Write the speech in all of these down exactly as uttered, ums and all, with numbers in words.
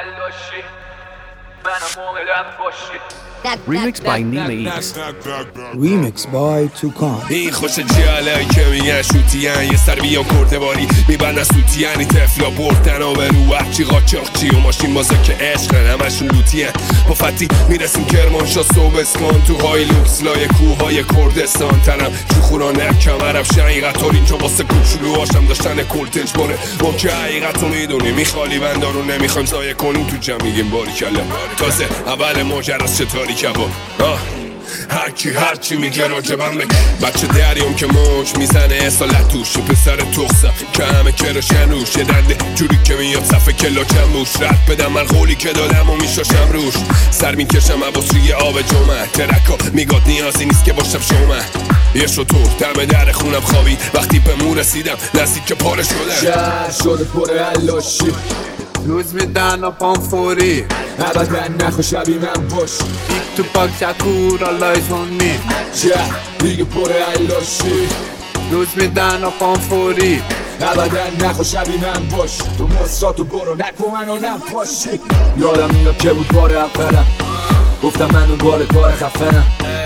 Remixed by Nima East. Remixed by Toucan. این خوش جیالایی که میگن شوتیان یه سر بیان کرده باری میبندن سوتیانی تفلا بردن و به رو هرچی قاچاقچی و ماشین بازا که عشقن همشون لوتیان با فتی میرسیم کرمانشاه صبح اسکان تو های لوکس لای کوهای کردستان تنم جو خورانه کمرم شقیقتار اینجا واسه کوچولو هاشم داشتن کلتج باره ما که حقیقت رو میدونیم میخالی بنده رو نمیخوایم زایه کنیم تو جمع میگیم باری کله تازه اول ماجراست چطوری کباب هرکی هرچی میگه راجبم بگه بچه دریم که موج میزنه اصالت توش پسر تخصه که همه کراشن روش یه دنده جوری که میاد صفحه کلاچم روش رد بدم من قولی که دادم و میشاشم روش سر میکشم عباس روی آب جمعه ترکا میگاد نیازی نیست که باشم شومه یه شطور دم در خونم خوابی وقتی به مو رسیدم نزدیک که پاره شدم شهر شده پر علاشی روز میدن و پام فوری ابدا نخو شبیه من باش دیک تو پاک شکور اللای زونی شهر دیگه پر علاشی روز میدن و پام فوری ابدا نخو شبیه من باش تو مصراتو برو نکو منو نپاشی یادم میاد که بود بار اولم گفتم من اون بار کار خفنم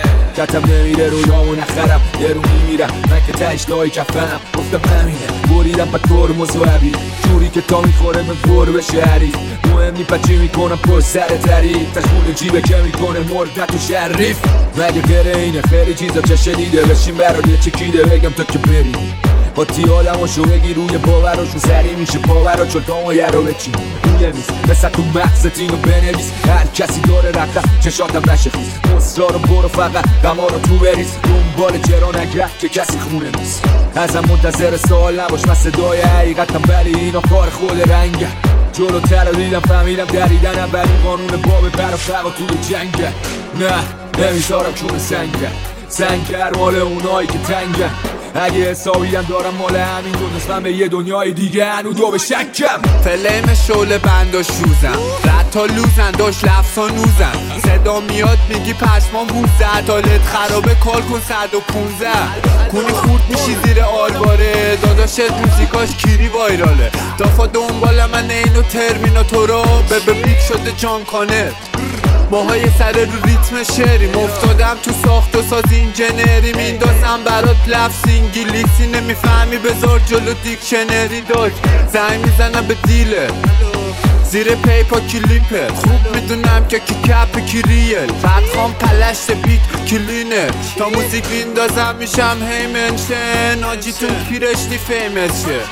کتم نمیره رویامو نخرم یه رو میمیرم من که تهش لای کفنم گفتم همینه بریدم با ترمز و عبیر جوری که تا میخوره به پر بشه حریف مهم نی پچی میکنم پر سر تریف تشمون جیبه که میکنه مردت و شریف مگه غیر اینه خیلی چیزا چه شنیده بشین برای یه چکیده بگم تا که بری با تی آدماشو بگی روی باوراشون سری میشه پاورا چلتان یه رو بچین روی میز مثل تو مغزت اینو بنویس هر کسی داره رفتم چشاتم نشه خیز مصرا رو برو فقط دما رو تو بریز دنبال چرا نگرد که کسی خونه نیست ازم منتظر سوال نباش من صدای حقیقتم ولی اینا کار خود رنگه جلوتر رو دیدم فهمیدم دریدنم ولی قانون باب بر و فقا توی جنگه نه نمیذارم چون سنگه سنگر مال اونایی که تنگه اگه حسابیم دارم مال همین دونست من به یه دنیای دیگه هنو دو به شکم فلیم شعله بند و شوزم رد تا لوزن داشت لفظ ها نوزن صدا میاد میگی پشمان بوزه عدالت خرابه کال کن صد و پونزه کنی خورد میشی زیر آلباره داداشت موزیکاش کیری وایراله دافا دنبال من اینو ترمیناتورا به به بیک شده جان کانر ماهای سر رو ریتم شعریم افتادم تو ساخت و ساز اینجنری میندازم برات لفظ انگلیسی نمیفهمی بذار جلو دیکشنری داشت زنگ میزنم به دیله زیر پیپا کلیپه خوب میدونم که کی کپ کی ریل بعد خوام پلشت بیت کلینه تا موزیک میندازم میشم هی منشن آجیتون پیرشتی فیمس شه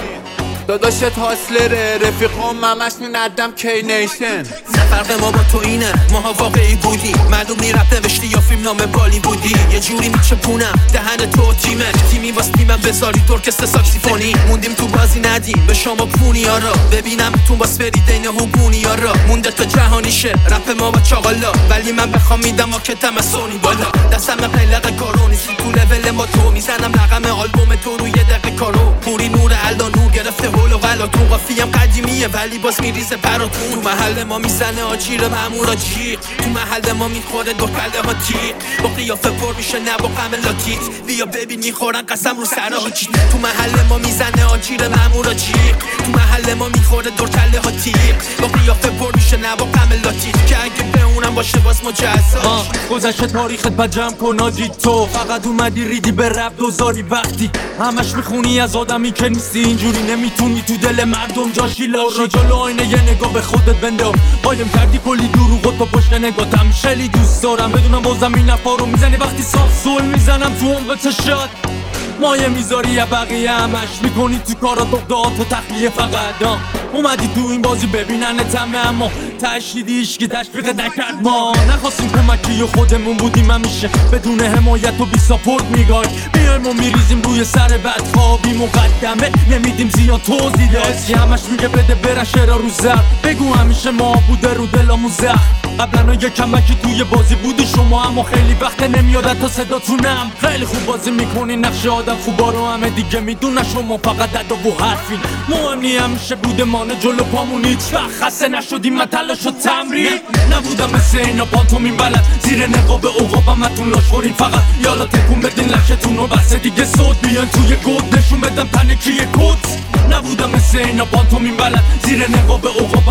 داداشت هاسلره رفیقام همش میندم کی نیشن فرق ما با تو اینه ماها واقعی بودی معلومی رپ نوشتی یا فیلم نام بالی بودی یه جوری میچپونم دهن تو تیمت تیمی واس تیمم بذاری ترکست ساکسیفونی موندیم تو بازی ندیم به شما پونی ها را ببینم تو باس بری دین هوگونی ها را مونده تا جهانی شه رپ ما با چاقالا ولی من بخوام میدم آکتم سونی بالا دستم قلق کارو نیستی تو لول ما تو میزنم رقم آلبوم تو روی دقیقه کارو پوری نور الدا نور گرفته هولو غلا تو قافیم قدیمیه ولی باز میریزه پراتون تو محل ما میزنه آجیر مامورا جیغ تو محل ما میخوره دو کله ها تیغ با قیافه پر میشه نه با غم لاتیت بیا ببین میخورن قسم رو سر حاجی تو محل ما میزنه آجیر مامورا جیغ تو محل ما میخوره دو کله ها تیغ با قیافه پر میشه نه با غم لاتیت که اگه به اونم باشه باز مجزا گذشته تاریخت با جمع کن آجی تو فقط اومدی ریدی به رپ دوزاری وقتی همش میخونی از آدمی که نیستی اینجوری نمیتونی تو دل مردم جاشی لاشی جلو آینه یه نگاه به خودت بنده قایم کردی کلی دروغ تو پشت نگاتم شلی دوست دارم بدونم بازم این نفا رو میزنی وقتی صاف سول میزنم تو عمق چشات مایه میذاری یا بقیه همش میکنی تو کارا دقدات و تخلیه فقط اومدی تو این بازی ببینن تمه اما تشهیدی ایشکی تشویق نکرد ما نخواستیم کمکی و خودمون بودیم همیشه بدون حمایت و بی ساپورت میگای بیایم و میریزیم روی سر بدخوابی مقدمه نمیدیم زیاد توضیح داشتی همش میگه بده بره شرا رو زر بگو همیشه ما بوده رو دلامون زخ قبلا یه کمکی توی بازی بودی شما اما خیلی وقت نمیاد تا صداتونم خیلی خوب بازی میکنی نقش آدم خوبا رو همه دیگه میدونه شما فقط دادا و حرفین مهم نی همیشه بوده مانه جلو پامون هیچ وقت خسته نشدیم من تلاش و تمرین نبودم مثل اینا پانتومین بلد زیر نقاب عقابم اتون لاش خورین فقط یالا تکون بدین لشتون و بس دیگه صوت بیان توی گود نشون بدم پنکی کت نبودم مثل اینا پانتومین بلد زیر نقاب عقابم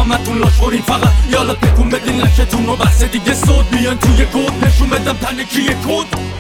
همتون لاش خورین فقط یالا تکون بدین لکتون و بحث دیگه صد بیان توی گود نشون بدم تنه کیه کد